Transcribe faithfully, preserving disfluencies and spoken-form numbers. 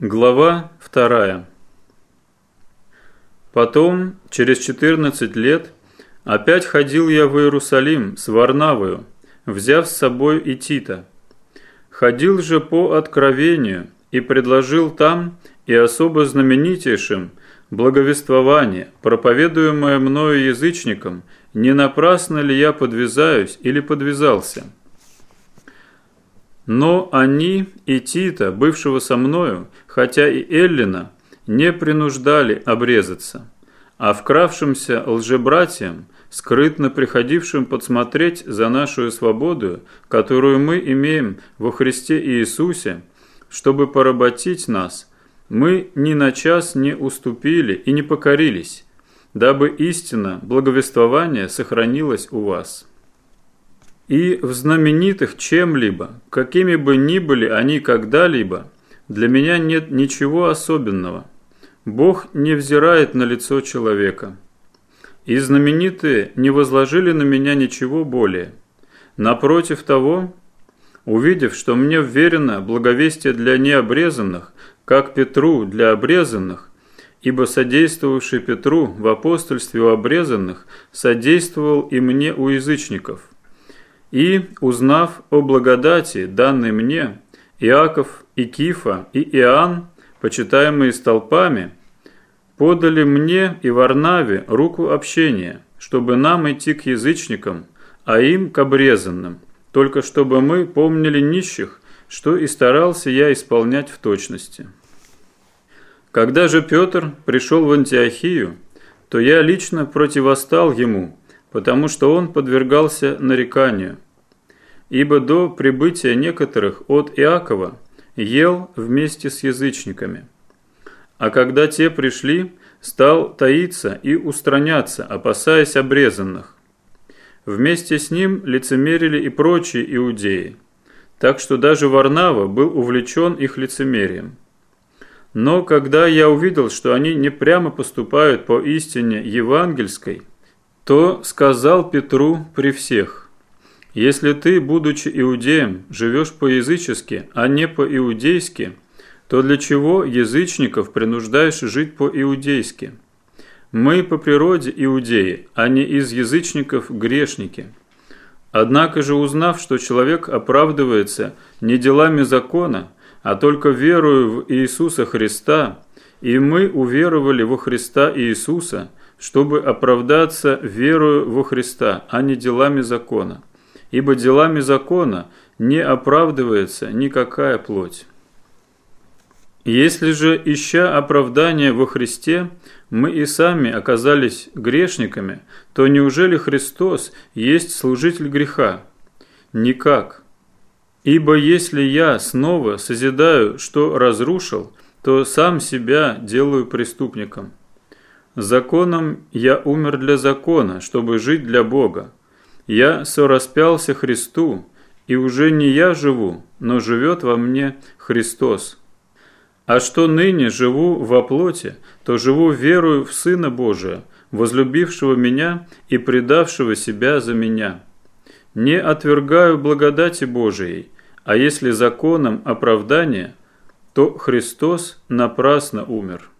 Глава вторая. Потом, через четырнадцать лет, опять ходил я в Иерусалим с Варнавою, взяв с собой и Тита. Ходил же по откровению и предложил там и особо знаменитейшим благовествование, проповедуемое мною язычникам, не напрасно ли я подвязаюсь или подвязался. Но они и Тита, бывшего со мною, хотя и Эллина, не принуждали обрезаться, а вкравшимся лжебратьям, скрытно приходившим подсмотреть за нашу свободу, которую мы имеем во Христе Иисусе, чтобы поработить нас, мы ни на час не уступили и не покорились, дабы истина благовествования сохранилась у вас. И в знаменитых чем-либо, какими бы ни были они когда-либо, для меня нет ничего особенного. Бог не взирает на лицо человека. И знаменитые не возложили на меня ничего более. Напротив того, увидев, что мне вверено благовестие для необрезанных, как Петру для обрезанных, ибо содействовавший Петру в апостольстве у обрезанных, содействовал и мне у язычников. И, узнав о благодати, данной мне, Иаков и Кифа и Иоанн, почитаемые столпами, подали мне и Варнаве руку общения, чтобы нам идти к язычникам, а им к обрезанным, только чтобы мы помнили нищих, что и старался я исполнять в точности. Когда же Петр пришел в Антиохию, то я лично противостал ему, потому что он подвергался нареканию. Ибо до прибытия некоторых от Иакова ел вместе с язычниками. А когда те пришли, стал таиться и устраняться, опасаясь обрезанных. Вместе с ним лицемерили и прочие иудеи, так что даже Варнава был увлечен их лицемерием. Но когда я увидел, что они не прямо поступают по истине евангельской, то сказал Петру при всех: «Если ты, будучи иудеем, живешь по-язычески, а не по-иудейски, то для чего язычников принуждаешь жить по-иудейски? Мы по природе иудеи, а не из язычников грешники. Однако же, узнав, что человек оправдывается не делами закона, а только верою в Иисуса Христа, и мы уверовали во Христа Иисуса, чтобы оправдаться верою во Христа, а не делами закона. Ибо делами закона не оправдывается никакая плоть. Если же, ища оправдания во Христе, мы и сами оказались грешниками, то неужели Христос есть служитель греха? Никак. Ибо если я снова созидаю, что разрушил, то сам себя делаю преступником. Законом я умер для закона, чтобы жить для Бога. Я сораспялся Христу, и уже не я живу, но живет во мне Христос. А что ныне живу во плоти, то живу верою в Сына Божия, возлюбившего меня и предавшего себя за меня. Не отвергаю благодати Божией, а если законом оправдания, то Христос напрасно умер».